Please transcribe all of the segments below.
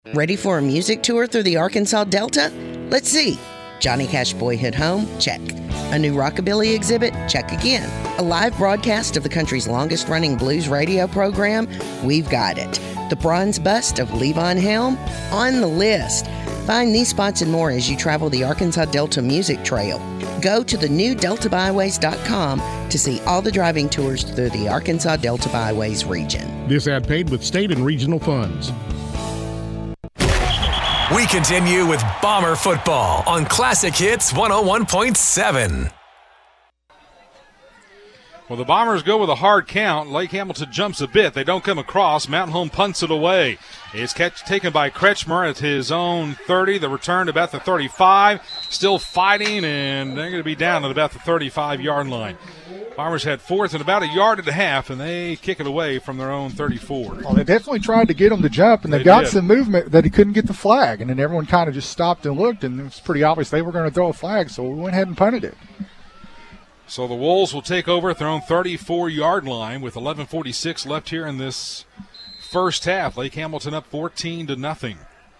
Ready for a music tour through the Arkansas Delta? Let's see. Johnny Cash Boyhood Home? Check. A new rockabilly exhibit? Check again. A live broadcast of the country's longest-running blues radio program? We've got it. The bronze bust of Levon Helm? On the list. Find these spots and more as you travel the Arkansas Delta Music Trail. Go to thenewdeltabyways.com to see all the driving tours through the Arkansas Delta Byways region. This ad paid with state and regional funds. We continue with Bomber football on Classic Hits 101.7. Well, the Bombers go with a hard count. Lake Hamilton jumps a bit. They don't come across. Mountain Home punts it away. It's taken by Kretschmer at his own 30. The return to about the 35. Still fighting, and they're going to be down at about the 35-yard line. Bombers had fourth and about a yard and a half, and they kick it away from their own 34. Well, they definitely tried to get him to jump, and they got some movement that he couldn't get the flag. And then everyone kind of just stopped and looked, and it was pretty obvious they were going to throw a flag, so we went ahead and punted it. So the Wolves will take over at their own 34-yard line with 11:46 left here in this first half. Lake Hamilton up 14-0.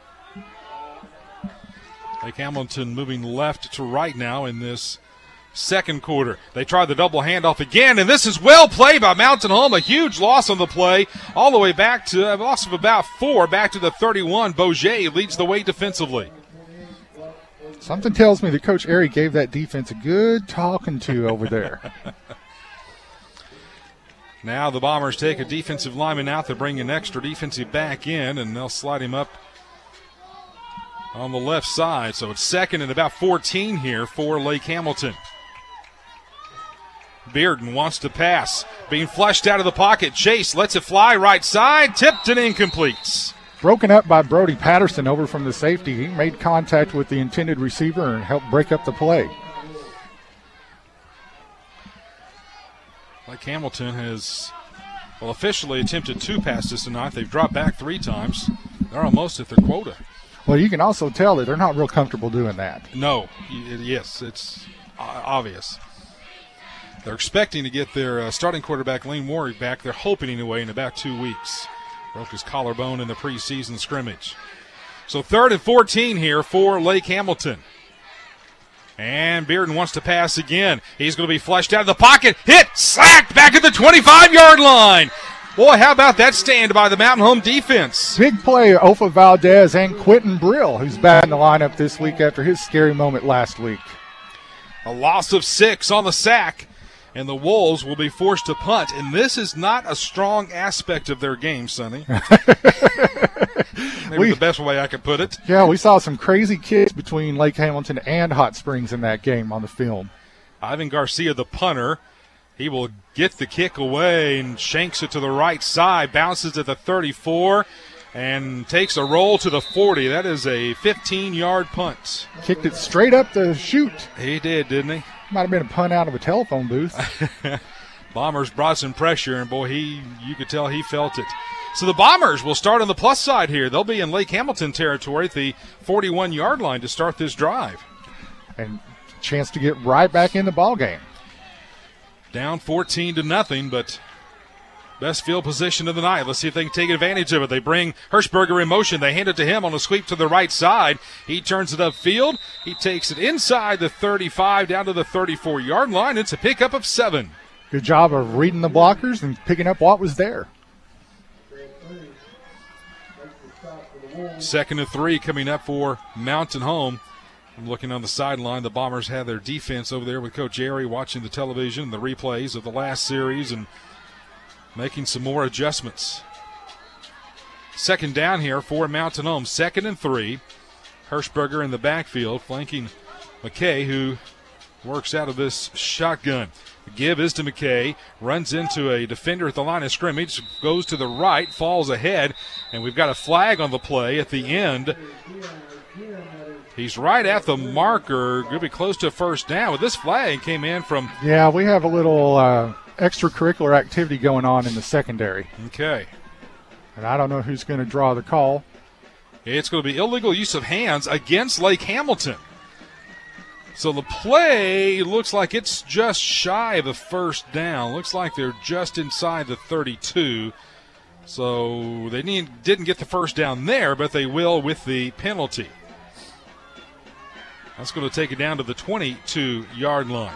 Lake Hamilton moving left to right now in this second quarter. They try the double handoff again, and this is well played by Mountain Home. A huge loss on the play, all the way back to a loss of about 4, back to the 31. Bourget leads the way defensively. Something tells me that Coach Airy gave that defense a good talking to over there. Now the Bombers take a defensive lineman out. They bring an extra defensive back in, and they'll slide him up on the left side. So it's second and about 14 here for Lake Hamilton. Bearden wants to pass. Being flushed out of the pocket. Chase lets it fly right side. Tipped and incomplete. Broken up by Brody Patterson over from the safety. He made contact with the intended receiver and helped break up the play. Lake Hamilton has, officially attempted 2 passes tonight. They've dropped back 3 times. They're almost at their quota. Well, you can also tell that they're not real comfortable doing that. No. Yes, it's obvious. They're expecting to get their starting quarterback, Lane Warwick, back. They're hoping anyway in about 2 weeks. Broke his collarbone in the preseason scrimmage. So 3rd and 14 here for Lake Hamilton. And Bearden wants to pass again. He's going to be flushed out of the pocket. Hit, sacked back at the 25-yard line. Boy, how about that stand by the Mountain Home defense? Big play, Ofa Valdez and Quentin Brill, who's back in the lineup this week after his scary moment last week. A loss of 6 on the sack. And the Wolves will be forced to punt. And this is not a strong aspect of their game, Sonny. Maybe the best way I could put it. Yeah, we saw some crazy kicks between Lake Hamilton and Hot Springs in that game on the film. Ivan Garcia, the punter, he will get the kick away and shanks it to the right side, bounces at the 34, and takes a roll to the 40. That is a 15-yard punt. Kicked it straight up the chute. He did, didn't he? Might have been a punt out of a telephone booth. Bombers brought some pressure, and boy, you could tell he felt it. So the Bombers will start on the plus side here. They'll be in Lake Hamilton territory at the 41-yard line to start this drive. And chance to get right back in the ball game. Down 14-0, but best field position of the night. Let's see if they can take advantage of it. They bring Hirschberger in motion. They hand it to him on a sweep to the right side. He turns it upfield. He takes it inside the 35 down to the 34-yard line. It's a pickup of 7. Good job of reading the blockers and picking up what was there. 2nd and 3 coming up for Mountain Home. I'm looking on the sideline. The Bombers have their defense over there with Coach Airy watching the television, the replays of the last series, and making some more adjustments. 2nd down here for Mountain Home. 2nd and 3. Hirschberger in the backfield, flanking McKay, who works out of this shotgun. The give is to McKay. Runs into a defender at the line of scrimmage. Goes to the right, falls ahead, and we've got a flag on the play at the end. He's right at the marker. Going to be close to a first down. With this flag came in from... Yeah, we have a little extracurricular activity going on in the secondary. Okay. And I don't know who's going to draw the call. It's going to be illegal use of hands against Lake Hamilton. So the play looks like it's just shy of the first down. Looks like they're just inside the 32. So they didn't get the first down there, but they will with the penalty. That's going to take it down to the 22-yard line.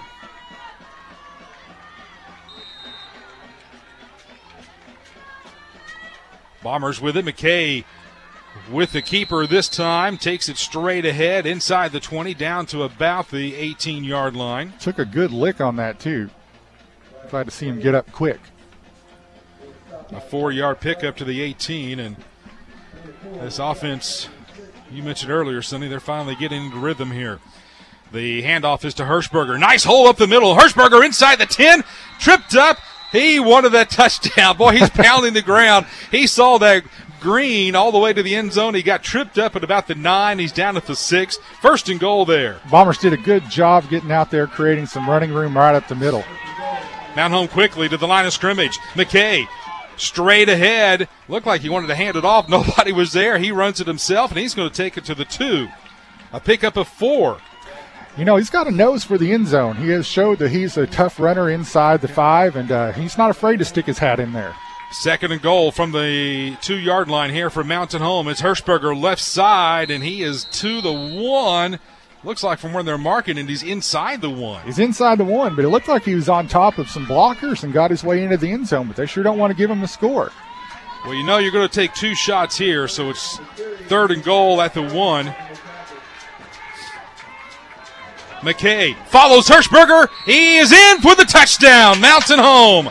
Bombers with it. McKay with the keeper this time. Takes it straight ahead inside the 20 down to about the 18-yard line. Took a good lick on that, too. Glad to see him get up quick. A 4-yard pickup to the 18. And this offense, you mentioned earlier, Sonny, they're finally getting into rhythm here. The handoff is to Hirschberger. Nice hole up the middle. Hirschberger inside the 10. Tripped up. He wanted that touchdown. Boy, he's pounding the ground. He saw that green all the way to the end zone. He got tripped up at about the 9. He's down at the 6. First and goal there. Bombers did a good job getting out there, creating some running room right up the middle. Mount home quickly to the line of scrimmage. McKay straight ahead. Looked like he wanted to hand it off. Nobody was there. He runs it himself, and he's going to take it to the 2. A pickup of 4. You know, he's got a nose for the end zone. He has showed that he's a tough runner inside the 5, and he's not afraid to stick his hat in there. Second and goal from the 2-yard line here for Mountain Home. It's Hirschberger left side, and he is to the 1. Looks like from where they're marking it, he's inside the 1. He's inside the 1, but it looked like he was on top of some blockers and got his way into the end zone, but they sure don't want to give him the score. Well, you know you're going to take 2 shots here, so it's third and goal at the 1. McKay follows Hirschberger. He is in for the touchdown. Mountain Home.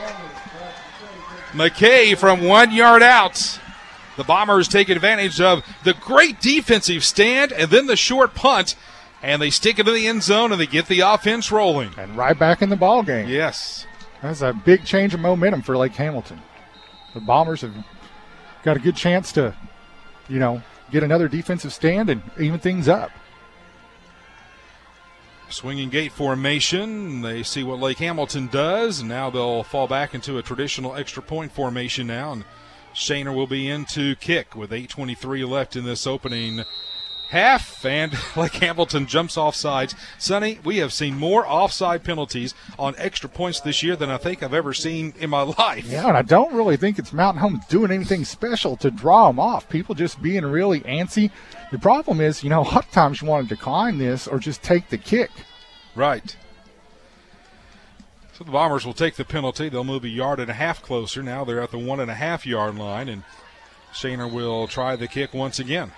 McKay from 1 yard out. The Bombers take advantage of the great defensive stand and then the short punt, and they stick it in the end zone and they get the offense rolling. And right back in the ball game. Yes. That's a big change of momentum for Lake Hamilton. The Bombers have got a good chance to, get another defensive stand and even things up. Swinging gate formation. They see what Lake Hamilton does, and now they'll fall back into a traditional extra point formation now. And Shaner will be in to kick with 8:23 left in this opening half, and Lake Hamilton jumps off sides. Sonny, we have seen more offside penalties on extra points this year than I think I've ever seen in my life. Yeah, and I don't really think it's Mountain Home doing anything special to draw them off. People just being really antsy. The problem is, a lot of times you want to decline this or just take the kick. Right. So the Bombers will take the penalty. They'll move 1.5 yards closer. Now they're at the 1.5 yard line, and Shaner will try the kick once again.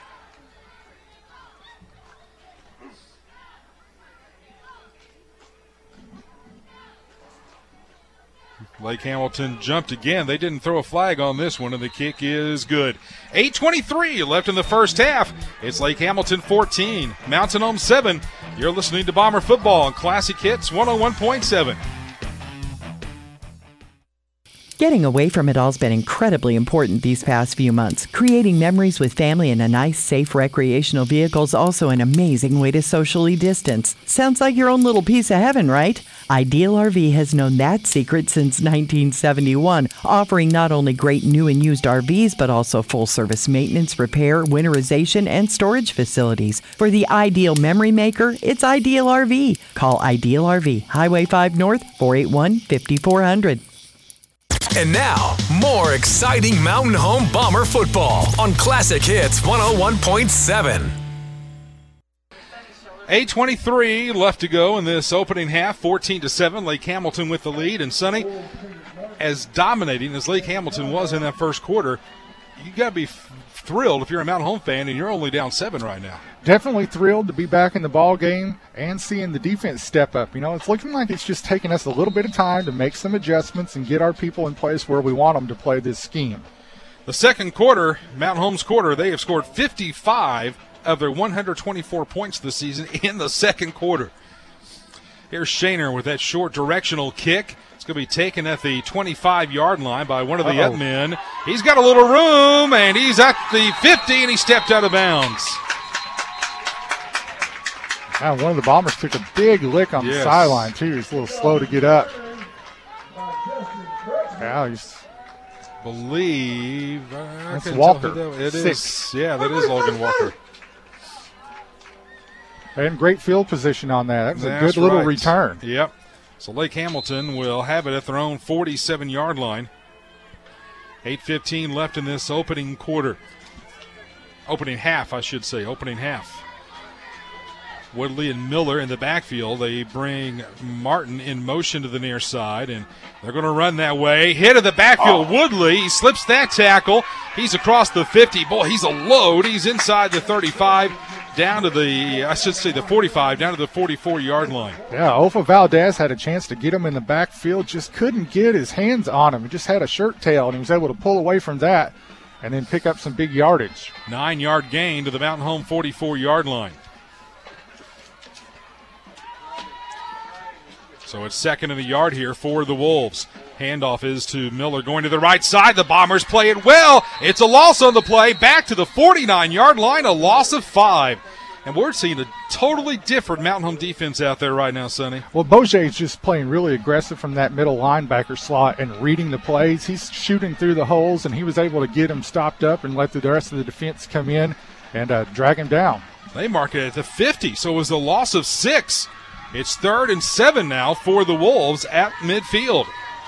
Lake Hamilton jumped again. They didn't throw a flag on this one, and the kick is good. 8:23 left in the first half. It's Lake Hamilton 14, Mountain Home 7. You're listening to Bomber Football on Classic Hits 101.7. Getting away from it all's been incredibly important these past few months. Creating memories with family in a nice, safe recreational vehicle is also an amazing way to socially distance. Sounds like your own little piece of heaven, right? Ideal RV has known that secret since 1971, offering not only great new and used RVs, but also full-service maintenance, repair, winterization, and storage facilities. For the ideal memory maker, it's Ideal RV. Call Ideal RV, Highway 5 North, 481-5400. And now, more exciting Mountain Home Bomber football on Classic Hits 101.7. 8:23 left to go in this opening half, 14-7. Lake Hamilton with the lead. And Sonny, as dominating as Lake Hamilton was in that first quarter, you got to be thrilled if you're a Mountain Home fan and you're only down 7 right now. Definitely thrilled to be back in the ball game and seeing the defense step up. It's looking like it's just taking us a little bit of time to make some adjustments and get our people in place where we want them to play this scheme. The second quarter, Mountain Home's quarter, they have scored 55 of their 124 points this season in the second quarter. Here's Shaner with that short directional kick. It's going to be taken at the 25-yard line by one of the up men. He's got a little room, and he's at the 50, and he stepped out of bounds. Now, one of the Bombers took a big lick on the sideline, too. He's a little slow to get up. That's Walker. It is. Yeah, that is Logan Walker. And great field position on that. That was a good little return. Yep. So Lake Hamilton will have it at their own 47-yard line. 8:15 left in this opening quarter. Opening half, I should say. Opening half. Woodley and Miller in the backfield. They bring Martin in motion to the near side, and they're going to run that way. Hit of the backfield, Woodley. He slips that tackle. He's across the 50. Boy, he's a load. He's inside the 35, down to the 45, down to the 44-yard line. Yeah, Ofa Valdez had a chance to get him in the backfield, just couldn't get his hands on him. He just had a shirt tail, and he was able to pull away from that and then pick up some big yardage. 9-yard gain to the Mountain Home 44-yard line. So it's second and a yard here for the Wolves. Handoff is to Miller going to the right side. The Bombers play it well. It's a loss on the play. Back to the 49-yard line, a loss of 5. And we're seeing a totally different Mountain Home defense out there right now, Sonny. Well, Boget's just playing really aggressive from that middle linebacker slot and reading the plays. He's shooting through the holes, and he was able to get him stopped up and let the rest of the defense come in and drag him down. They mark it at the 50, so it was a loss of 6. It's 3rd and 7 now for the Wolves at midfield.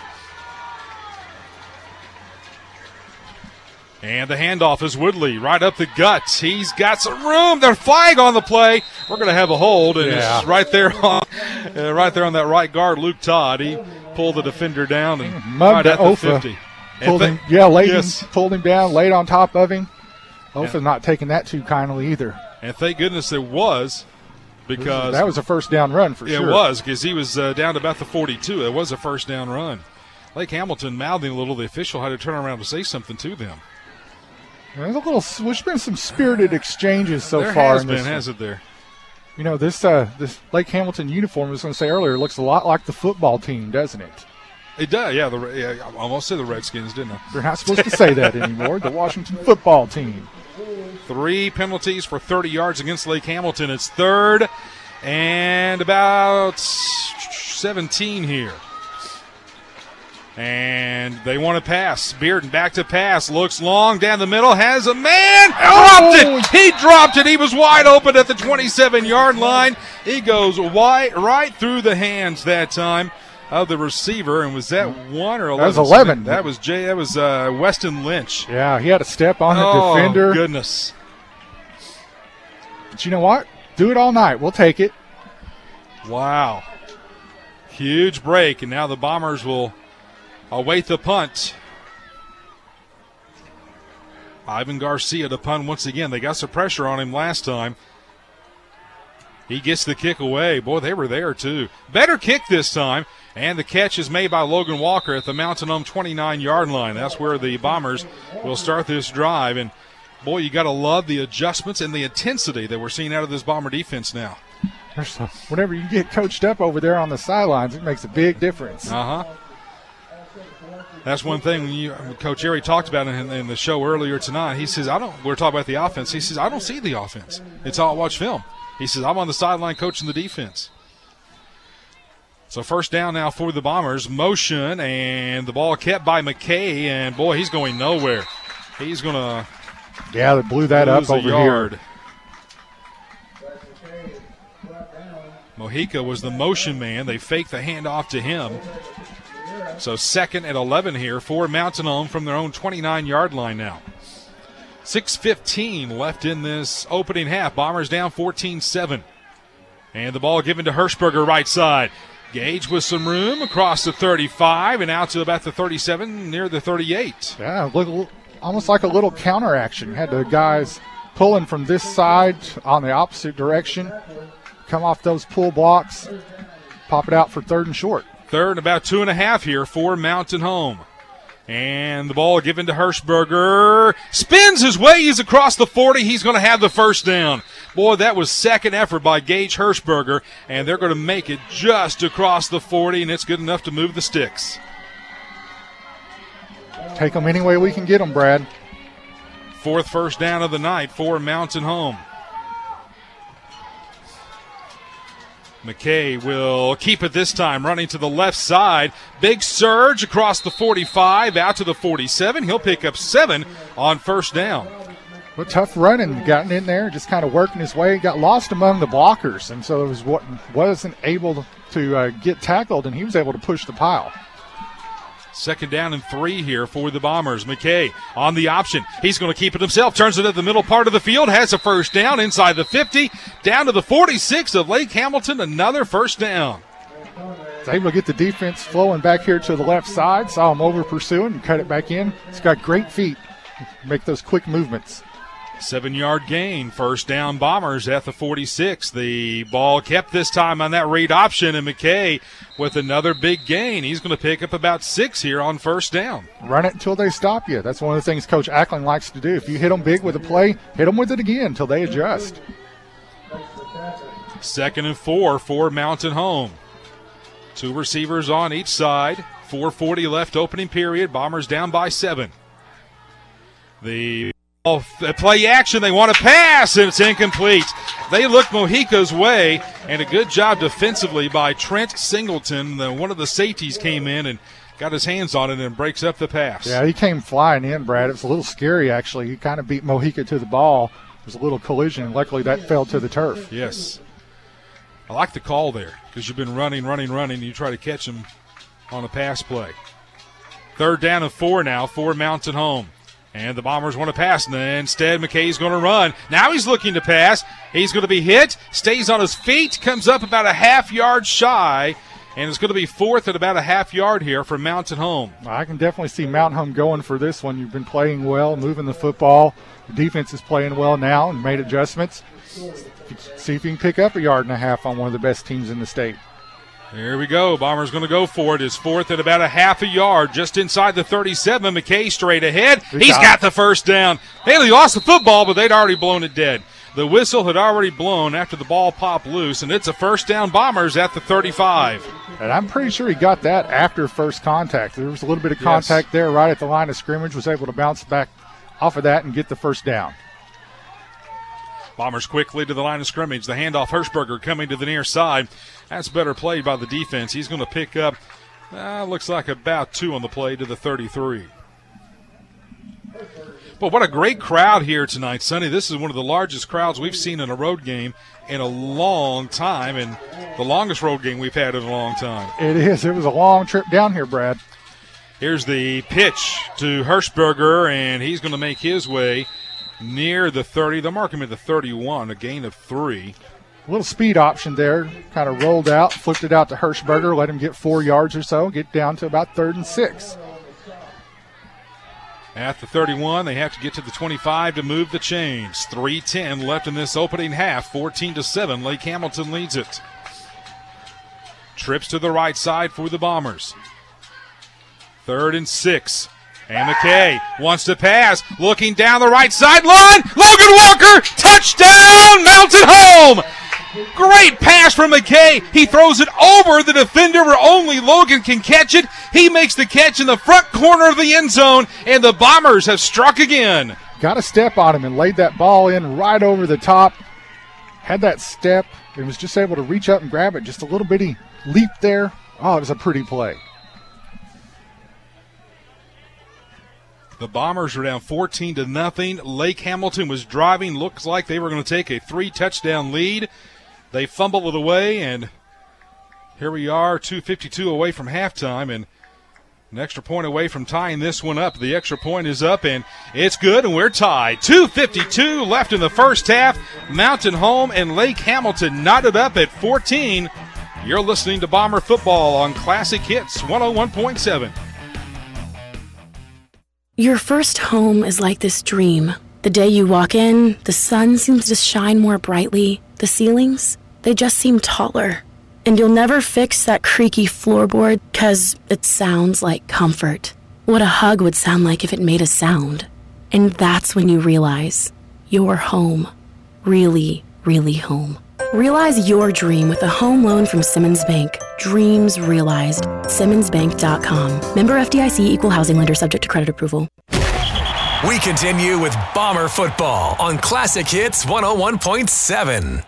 And the handoff is Woodley right up the gut. He's got some room. There's flag on the play. We're going to have a hold, and it's right there on that right guard, Luke Todd. He pulled the defender down and right at the 50. Pulled him down, laid on top of him. Ofa not taking that too kindly either. And thank goodness it was. Because that was a first down run for sure. It was, because he was down to about the 42. It was a first down run. Lake Hamilton mouthing a little. The official had to turn around to say something to them. There's been some spirited exchanges so far. There has been, hasn't there? You know, this Lake Hamilton uniform, I was going to say earlier, looks a lot like the football team, doesn't it? It does, yeah. I almost said the Redskins, didn't I? They're not supposed to say that anymore. The Washington football team. 3 penalties for 30 yards against Lake Hamilton. It's 3rd and about 17 here. And they want to pass. Bearden back to pass. Looks long down the middle. Has a man. Dropped it. He dropped it. He was wide open at the 27-yard line. He goes right through the hands that time of the receiver. And was that 1 or 11? That was 11. That was Weston Lynch. Yeah, he had a step on the defender. Oh, goodness. But you know what? Do it all night. We'll take it. Wow. Huge break, and now the Bombers will await the punt. Ivan Garcia to punt once again. They got some pressure on him last time. He gets the kick away. Boy, they were there too. Better kick this time. And the catch is made by Logan Walker at the Mountain Home 29-yard line. That's where the Bombers will start this drive. And, boy, you got to love the adjustments and the intensity that we're seeing out of this Bomber defense now. Whenever you get coached up over there on the sidelines, it makes a big difference. That's one thing when Coach Airy talked about in the show earlier tonight. He says, we're talking about the offense. He says, I don't see the offense. It's all I watch film. He says, I'm on the sideline coaching the defense. So first down now for the Bombers. Motion, and the ball kept by McKay, and, boy, he's going nowhere. He's going to they blew that up over here. Mojica was the motion man. They faked the handoff to him. So 2nd and 11 here for Mountain Home from their own 29-yard line now. 6:15 left in this opening half. Bombers down 14-7. And the ball given to Hirschberger right side. Gage with some room across the 35 and out to about the 37, near the 38. Yeah, look, almost like a little counter action. Had the guys pulling from this side on the opposite direction, come off those pull blocks, pop it out for 3rd and short. 3rd and about 2.5 here for Mountain Home. And the ball given to Hirschberger. Spins his way. He's across the 40. He's going to have the first down. Boy, that was second effort by Gage Hirschberger, and they're going to make it just across the 40, and it's good enough to move the sticks. Take them any way we can get them, Brad. 4th first down of the night for Mountain Home. McKay will keep it this time, running to the left side. Big surge across the 45, out to the 47. He'll pick up 7 on first down. Well, tough running, gotten in there, just kind of working his way, got lost among the blockers, and so wasn't able to get tackled, and he was able to push the pile. Second down and 3 here for the Bombers. McKay on the option. He's going to keep it himself. Turns it at the middle part of the field. Has a first down inside the 50. Down to the 46 of Lake Hamilton. Another first down. He's able to get the defense flowing back here to the left side. Saw him over pursuing and cut it back in. He's got great feet. Make those quick movements. 7-yard gain. First down Bombers at the 46. The ball kept this time on that read option, and McKay with another big gain. He's going to pick up about 6 here on first down. Run it until they stop you. That's one of the things Coach Ackland likes to do. If you hit them big with a play, hit them with it again until they adjust. 2nd and 4 for Mountain Home. 2 receivers on each side. 4:40 left opening period. Bombers down by 7. The play action, they want to pass, and it's incomplete. They look Mojica's way, and a good job defensively by Trent Singleton. One of the safeties came in and got his hands on it and breaks up the pass. Yeah, he came flying in, Brad. It was a little scary, actually. He kind of beat Mojica to the ball. There was a little collision, and luckily that fell to the turf. Yes. I like the call there because you've been running. You try to catch him on a pass play. 3rd down and 4 now for Mountain Home. And the Bombers want to pass. And instead, McKay's going to run. Now he's looking to pass. He's going to be hit. Stays on his feet. Comes up about a half-yard shy. And it's going to be 4th at about a half-yard here for Mountain Home. I can definitely see Mountain Home going for this one. You've been playing well, moving the football. The defense is playing well now and made adjustments. See if you can pick up 1.5 yards on one of the best teams in the state. Here we go. Bombers going to go for it. It's 4th at about a half a yard, just inside the 37. McKay straight ahead. He's got the first down. Haley lost the football, but they'd already blown it dead. The whistle had already blown after the ball popped loose, and it's a first down Bombers at the 35. And I'm pretty sure he got that after first contact. There was a little bit of contact there right at the line of scrimmage, was able to bounce back off of that and get the first down. Bombers quickly to the line of scrimmage. The handoff, Hirschberger coming to the near side. That's better played by the defense. He's going to pick up, looks like about 2 on the play to the 33. But what a great crowd here tonight, Sonny. This is one of the largest crowds we've seen in a road game in a long time, and the longest road game we've had in a long time. It is. It was a long trip down here, Brad. Here's the pitch to Hirschberger, and he's going to make his way near the 30. They'll mark him at the 31, a gain of 3. A little speed option there. Kind of rolled out, flipped it out to Hirschberger, let him get 4 yards or so, get down to about 3rd and 6. At the 31, they have to get to the 25 to move the chains. 3:10 left in this opening half. 14-7. Lake Hamilton leads it. Trips to the right side for the Bombers. 3rd and 6. And McKay wants to pass. Looking down the right sideline. Logan Walker, touchdown, Mountain Home! Great pass from McKay. He throws it over the defender where only Logan can catch it. He makes the catch in the front corner of the end zone, and the Bombers have struck again. Got a step on him and laid that ball in right over the top. Had that step and was just able to reach up and grab it. Just a little bitty leap there. Oh, it was a pretty play. The Bombers are down 14-0. Lake Hamilton was driving. Looks like they were going to take a 3-touchdown lead. They fumble it away, and here we are, 2:52 away from halftime, and an extra point away from tying this one up. The extra point is up, and it's good, and we're tied. 2:52 left in the first half. Mountain Home and Lake Hamilton knotted up at 14. You're listening to Bomber Football on Classic Hits 101.7. Your first home is like this dream. The day you walk in, the sun seems to shine more brightly. The ceilings, they just seem taller. And you'll never fix that creaky floorboard because it sounds like comfort. What a hug would sound like if it made a sound. And that's when you realize you're home. Really, really home. Realize your dream with a home loan from Simmons Bank. Dreams realized. SimmonsBank.com. Member FDIC, equal housing lender, subject to credit approval. We continue with Bomber Football on Classic Hits 101.7.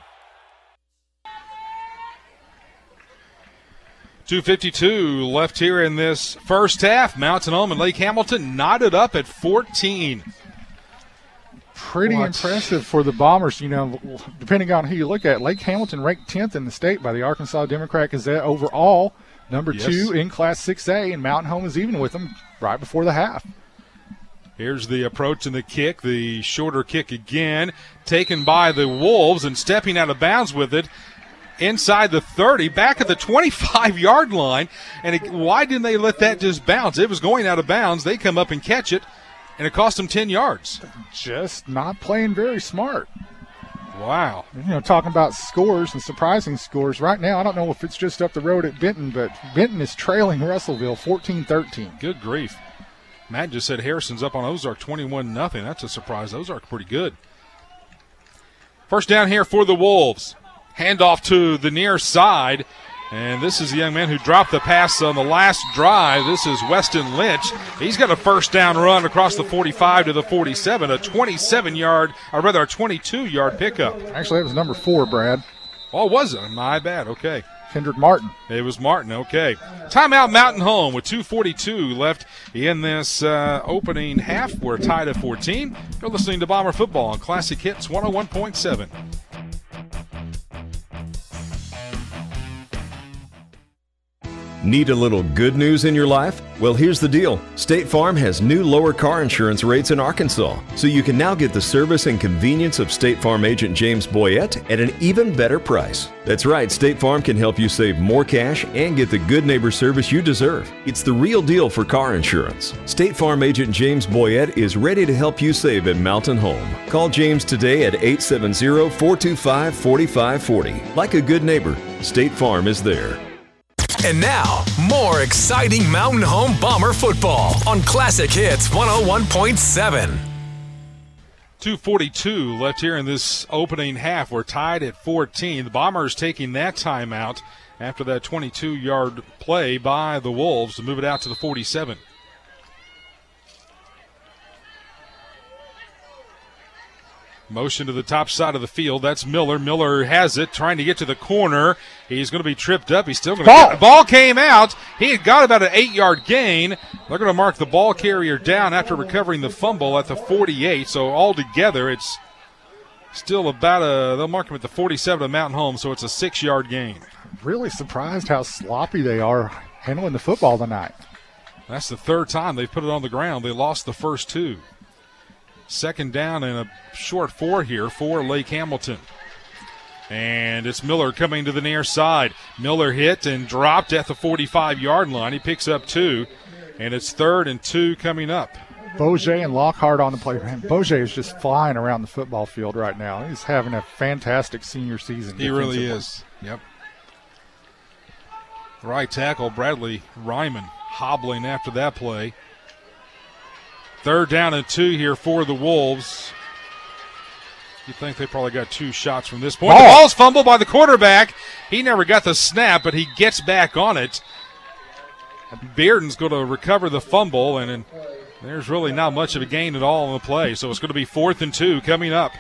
2:52 left here in this first half. Mountain Home and Lake Hamilton knotted up at 14. Pretty impressive for the Bombers. You know, depending on who you look at, Lake Hamilton ranked 10th in the state by the Arkansas Democrat Gazette overall. number 2 in Class 6A, and Mountain Home is even with them right before the half. Here's the approach and the kick, the shorter kick again, taken by the Wolves and stepping out of bounds with it inside the 30, back at the 25-yard line. And why didn't they let that just bounce? It was going out of bounds. They come up and catch it, and it cost them 10 yards. Just not playing very smart. Wow. Talking about scores and surprising scores. Right now, I don't know if it's just up the road at Benton, but Benton is trailing Russellville 14-13. Good grief. Matt just said Harrison's up on Ozark 21-0. That's a surprise. Ozark pretty good. First down here for the Wolves. Handoff to the near side. And this is the young man who dropped the pass on the last drive. This is Weston Lynch. He's got a first down run across the 45 to the 47, a 27-yard, or rather a 22-yard pickup. Actually, that was number 4, Brad. Oh, was it? My bad. Okay. Kendrick Martin. It was Martin. Okay. Timeout Mountain Home with 2:42 left in this opening half. We're tied at 14. You're listening to Bomber Football on Classic Hits 101.7. Need a little good news in your life? Well, here's the deal. State Farm has new lower car insurance rates in Arkansas, so you can now get the service and convenience of State Farm agent James Boyette at an even better price. That's right, State Farm can help you save more cash and get the good neighbor service you deserve. It's the real deal for car insurance. State Farm agent James Boyette is ready to help you save at Mountain Home. Call James today at 870-425-4540. Like a good neighbor, State Farm is there. And now, more exciting Mountain Home Bomber football on Classic Hits 101.7. 2:42 left here in this opening half. We're tied at 14. The Bombers taking that timeout after that 22-yard play by the Wolves to move it out to the 47. Motion to the top side of the field. That's Miller. Miller has it, trying to get to the corner. He's going to be tripped up. He's still going to get it. Ball came out. He had got about an 8-yard gain. They're going to mark the ball carrier down after recovering the fumble at the 48. So altogether, it's still about they'll mark him at the 47 of Mountain Home, so it's a 6-yard gain. Really surprised how sloppy they are handling the football tonight. That's the third time they've put it on the ground. They lost the first 2. Second down and a short 4 here for Lake Hamilton. And it's Miller coming to the near side. Miller hit and dropped at the 45-yard line. He picks up 2, and it's 3rd and 2 coming up. Boje and Lockhart on the play. Boje is just flying around the football field right now. He's having a fantastic senior season. He really is. Yep. Right tackle Bradley Ryman hobbling after that play. 3rd down and 2 here for the Wolves. You think they probably got 2 shots from this point. The ball's fumbled by the quarterback. He never got the snap, but he gets back on it. Bearden's going to recover the fumble, and there's really not much of a gain at all on the play. So it's going to be 4th and 2 coming up.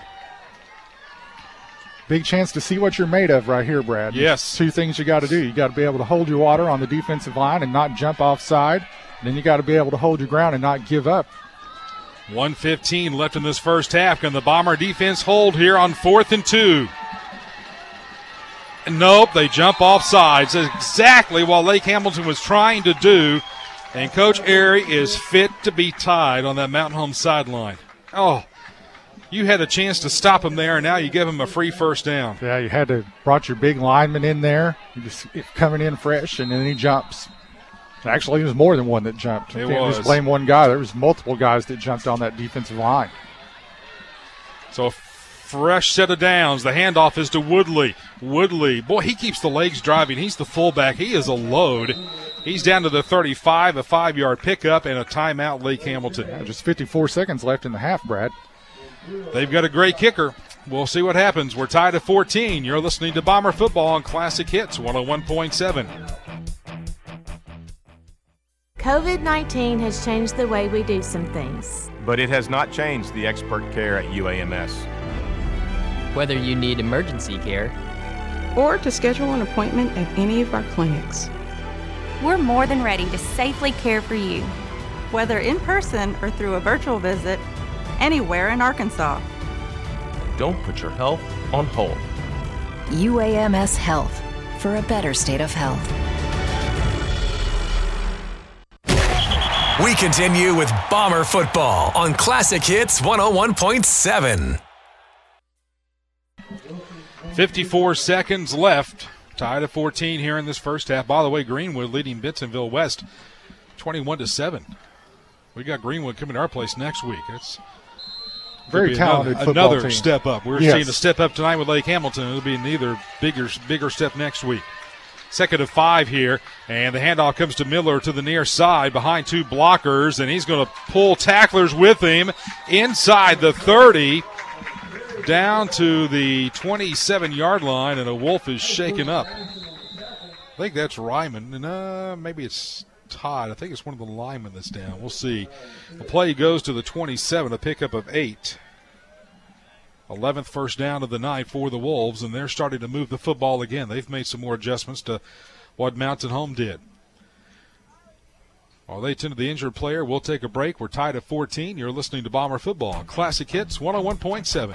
Big chance to see what you're made of right here, Brad. Yes. There's 2 things you got to do. You got to be able to hold your water on the defensive line and not jump offside. And then you got to be able to hold your ground and not give up. 1:15 left in this first half. Can the Bomber defense hold here on 4th and 2? Nope, they jump off sides. Exactly what Lake Hamilton was trying to do. And Coach Airy is fit to be tied on that Mountain Home sideline. Oh, you had a chance to stop him there, and now you give him a free first down. Yeah, you had to brought your big lineman in there. He just coming in fresh, and then he jumps. Actually, there was more than one that jumped. You can't just blame one guy. There was multiple guys that jumped on that defensive line. So a fresh set of downs. The handoff is to Woodley. Woodley, boy, he keeps the legs driving. He's the fullback. He is a load. He's down to the 35, a 5-yard pickup, and a timeout, Lake Hamilton. Yeah, just 54 seconds left in the half, Brad. They've got a great kicker. We'll see what happens. We're tied at 14. You're listening to Bomber Football on Classic Hits 101.7. COVID-19 has changed the way we do some things. But it has not changed the expert care at UAMS. Whether you need emergency care or to schedule an appointment at any of our clinics, we're more than ready to safely care for you. Whether in person or through a virtual visit, anywhere in Arkansas. Don't put your health on hold. UAMS Health, for a better state of health. We continue with Bomber football on Classic Hits 101.7. 54 seconds left. Tied at 14 here in this first half. By the way, Greenwood leading Bentonville West 21-7. We got Greenwood coming to our place next week. That's very talented football another team. Step up. We're seeing a step up tonight with Lake Hamilton. It'll be another bigger step next week. 2nd and 5 here, and the handoff comes to Miller to the near side behind 2 blockers, and he's going to pull tacklers with him inside the 30 down to the 27-yard line, and a Wolf is shaken up. I think that's Ryman, and maybe it's Todd. I think it's one of the linemen that's down. We'll see. The play goes to the 27, a pickup of 8. 11th first down of the night for the Wolves, and they're starting to move the football again. They've made some more adjustments to what Mountain Home did. While they tend to the injured player, we'll take a break. We're tied at 14. You're listening to Bomber Football on Classic Hits 101.7.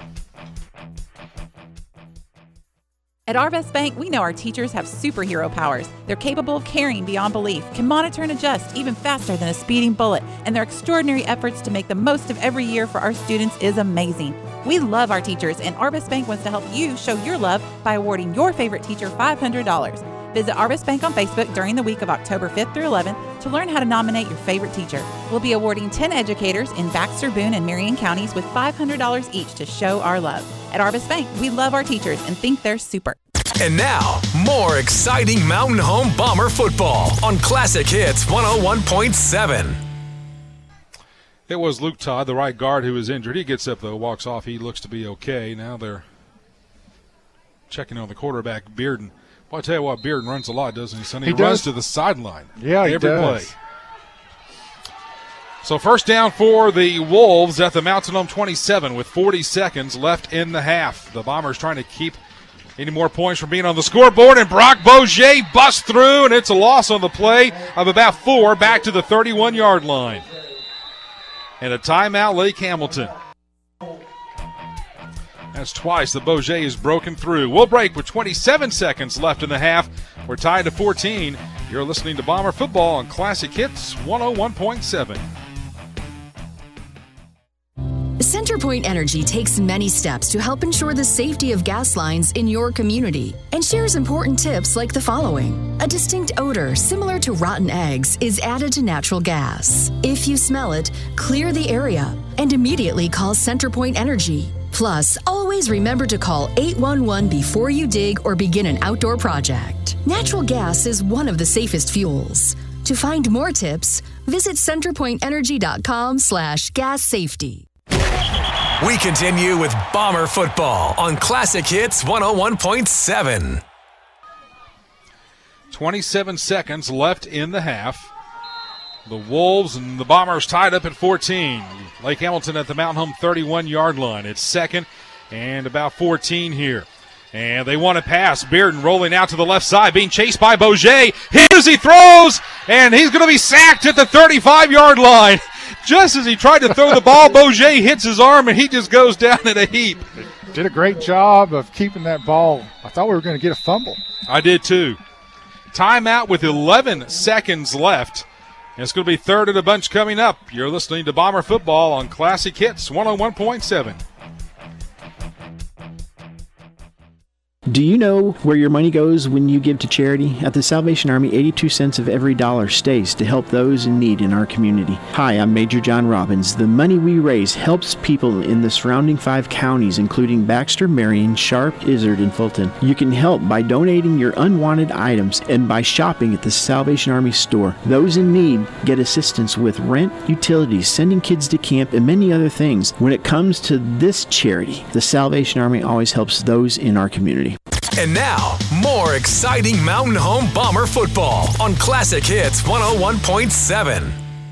At Arvest Bank, we know our teachers have superhero powers. They're capable of caring beyond belief, can monitor and adjust even faster than a speeding bullet, and their extraordinary efforts to make the most of every year for our students is amazing. We love our teachers, and Arvest Bank wants to help you show your love by awarding your favorite teacher $500. Visit Arvest Bank on Facebook during the week of October 5th through 11th to learn how to nominate your favorite teacher. We'll be awarding 10 educators in Baxter, Boone, and Marion counties with $500 each to show our love. At Arvest Bank, we love our teachers and think they're super. And now, more exciting Mountain Home Bomber football on Classic Hits 101.7. It was Luke Todd, the right guard, who was injured. He gets up, though, walks off. He looks to be okay. Now they're checking on the quarterback, Bearden. Well, I tell you what, Bearden runs a lot, doesn't he, Sonny? He runs to the sideline. Yeah, he every does. play. So first down for the Wolves at the Mountain Home 27 with 40 seconds left in the half. The Bombers trying to keep any more points from being on the scoreboard, and Brock Bourget busts through, and it's a loss on the play of about 4 back to the 31-yard line. And a timeout, Lake Hamilton. That's twice that Bourget is broken through. We'll break with 27 seconds left in the half. We're tied at 14. You're listening to Bomber Football on Classic Hits 101.7. CenterPoint Energy takes many steps to help ensure the safety of gas lines in your community and shares important tips like the following. A distinct odor similar to rotten eggs is added to natural gas. If you smell it, clear the area and immediately call CenterPoint Energy. Plus, always remember to call 811 before you dig or begin an outdoor project. Natural gas is one of the safest fuels. To find more tips, visit centerpointenergy.com/gas safety. We continue with Bomber football on Classic Hits 101.7. 27 seconds left in the half. The Wolves and the Bombers tied up at 14. Lake Hamilton at the Mountain Home 31-yard line. It's 2nd and about 14 here. And they want to pass. Bearden rolling out to the left side, being chased by Bourget. Hit as he throws, and he's going to be sacked at the 35-yard line. Just as he tried to throw the ball, Bourget hits his arm, and he just goes down in a heap. Did a great job of keeping that ball. I thought we were going to get a fumble. I did too. Timeout with 11 seconds left. And it's going to be third and a bunch coming up. You're listening to Bomber Football on Classic Hits 101.7. Do you know where your money goes when you give to charity? At the Salvation Army, 82 cents of every dollar stays to help those in need in our community. Hi, I'm Major John Robbins. The money we raise helps people in the surrounding 5 counties, including Baxter, Marion, Sharp, Izard, and Fulton. You can help by donating your unwanted items and by shopping at the Salvation Army store. Those in need get assistance with rent, utilities, sending kids to camp, and many other things. When it comes to this charity, the Salvation Army always helps those in our community. And now, more exciting Mountain Home Bomber football on Classic Hits 101.7.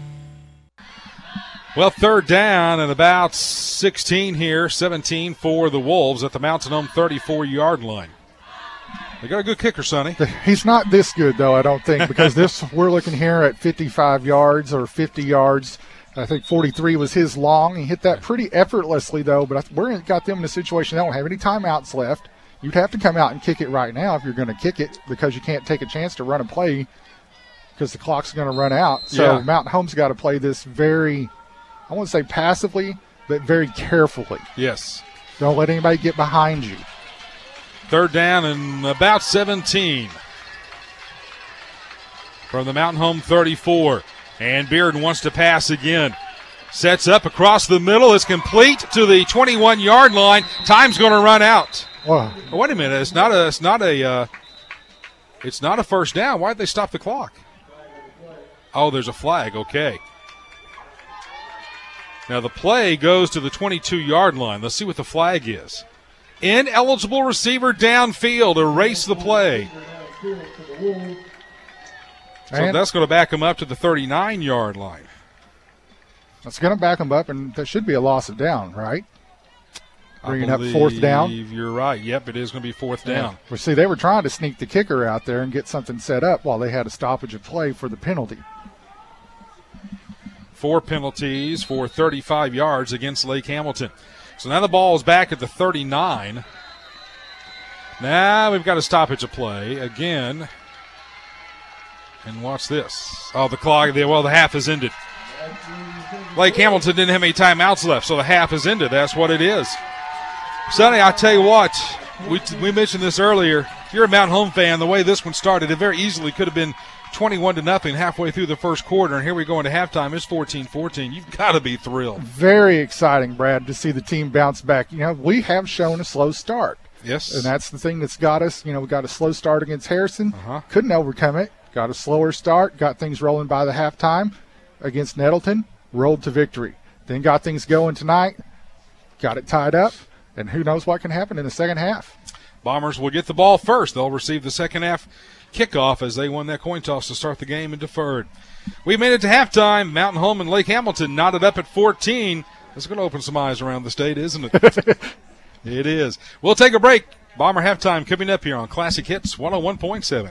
Well, third down and about 16 here, 17 for the Wolves at the Mountain Home 34-yard line. They got a good kicker, Sonny. He's not this good, though, I don't think, because we're looking here at 55 yards or 50 yards. I think 43 was his long. He hit that pretty effortlessly, though, but we're got them in a situation they don't have any timeouts left. You'd have to come out and kick it right now if you're going to kick it, because you can't take a chance to run a play because the clock's going to run out. So Yeah. Mountain Home's got to play this very, I won't say passively, but very carefully. Yes. Don't let anybody get behind you. 3rd down and about 17 from the Mountain Home 34. And Bearden wants to pass again. Sets up across the middle. It's complete to the 21-yard line. Time's going to run out. Wow. Oh, wait a minute. It's not a first down. Why did they stop the clock? Oh, there's a flag. Okay. Now the play goes to the 22-yard line. Let's see what the flag is. Ineligible receiver downfield. Erase the play. So that's going to back him up to the 39-yard line. That's going to back them up, and there should be a loss of down, right? Bringing up 4th down. You're right. Yep, it is going to be 4th down. Well, see, they were trying to sneak the kicker out there and get something set up while they had a stoppage of play for the penalty. 4 penalties for 35 yards against Lake Hamilton. So now the ball is back at the 39. Now we've got a stoppage of play again. And watch this. Oh, the clock. The half is ended. Lake Hamilton didn't have any timeouts left, so the half is ended. That's what it is. Sonny, I tell you what, we mentioned this earlier. If you're a Mountain Home fan, the way this one started, it very easily could have been 21-0 halfway through the first quarter, and here we go into halftime. It's 14-14. You've got to be thrilled. Very exciting, Brad, to see the team bounce back. You know, we have shown a slow start. Yes. And that's the thing that's got us. You know, we got a slow start against Harrison. Couldn't overcome it. Got a slower start. Got things rolling by the halftime against Nettleton. Rolled to victory. Then got things going tonight. Got it tied up. And who knows what can happen in the second half. Bombers will get the ball first. They'll receive the second half kickoff as they won that coin toss to start the game and deferred. We made it to halftime. Mountain Home and Lake Hamilton knotted up at 14. This is going to open some eyes around the state, isn't it? It is. We'll take a break. Bomber halftime coming up here on Classic Hits 101.7.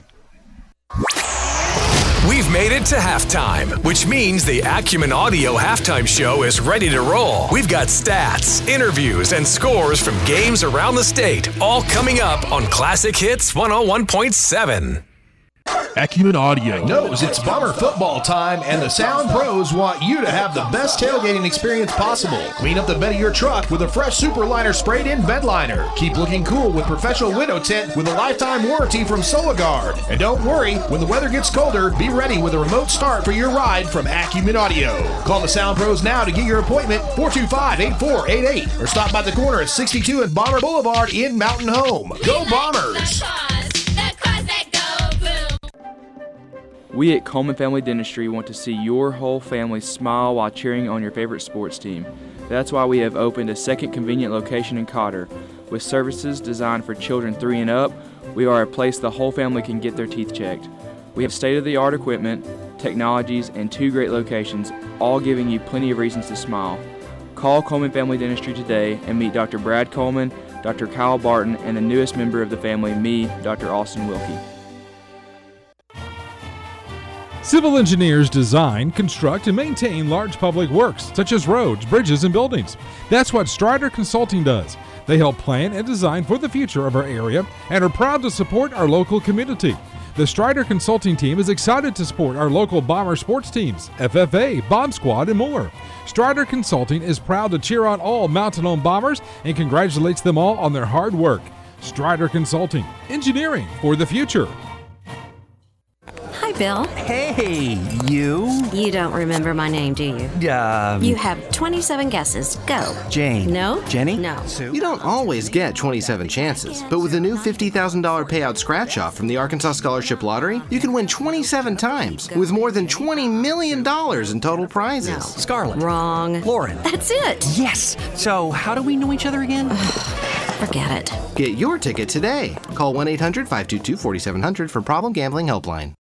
We've made it to halftime, which means the Acumen Audio halftime show is ready to roll. We've got stats, interviews, and scores from games around the state, all coming up on Classic Hits 101.7. Acumen Audio knows it's Bomber football time, and the Sound Pros want you to have the best tailgating experience possible. Clean up the bed of your truck with a fresh Super Liner sprayed-in bed liner. Keep looking cool with professional window tint with a lifetime warranty from SoloGuard. And don't worry, when the weather gets colder, be ready with a remote start for your ride from Acumen Audio. Call the Sound Pros now to get your appointment, 425-8488, or stop by the corner at 62 and Bomber Boulevard in Mountain Home. Go Bombers! We at Coleman Family Dentistry want to see your whole family smile while cheering on your favorite sports team. That's why we have opened a second convenient location in Cotter. With services designed for children 3 and up, we are a place the whole family can get their teeth checked. We have state-of-the-art equipment, technologies, and 2 great locations, all giving you plenty of reasons to smile. Call Coleman Family Dentistry today and meet Dr. Brad Coleman, Dr. Kyle Barton, and the newest member of the family, me, Dr. Austin Wilkie. Civil engineers design, construct, and maintain large public works, such as roads, bridges, and buildings. That's what Strider Consulting does. They help plan and design for the future of our area and are proud to support our local community. The Strider Consulting team is excited to support our local Bomber sports teams, FFA, Bomb Squad, and more. Strider Consulting is proud to cheer on all Mountain Home Bombers and congratulates them all on their hard work. Strider Consulting, engineering for the future. Hi, Bill. Hey, you. You don't remember my name, do you? You have 27 guesses. Go. Jane. No. Jenny? No. Sue? You don't always get 27 chances, but with the new $50,000 payout scratch-off from the Arkansas Scholarship Lottery, you can win 27 times with more than $20 million in total prizes. No. Scarlett. Wrong. Lauren. That's it. Yes. So how do we know each other again? Forget it. Get your ticket today. Call 1-800-522-4700 for Problem Gambling Helpline.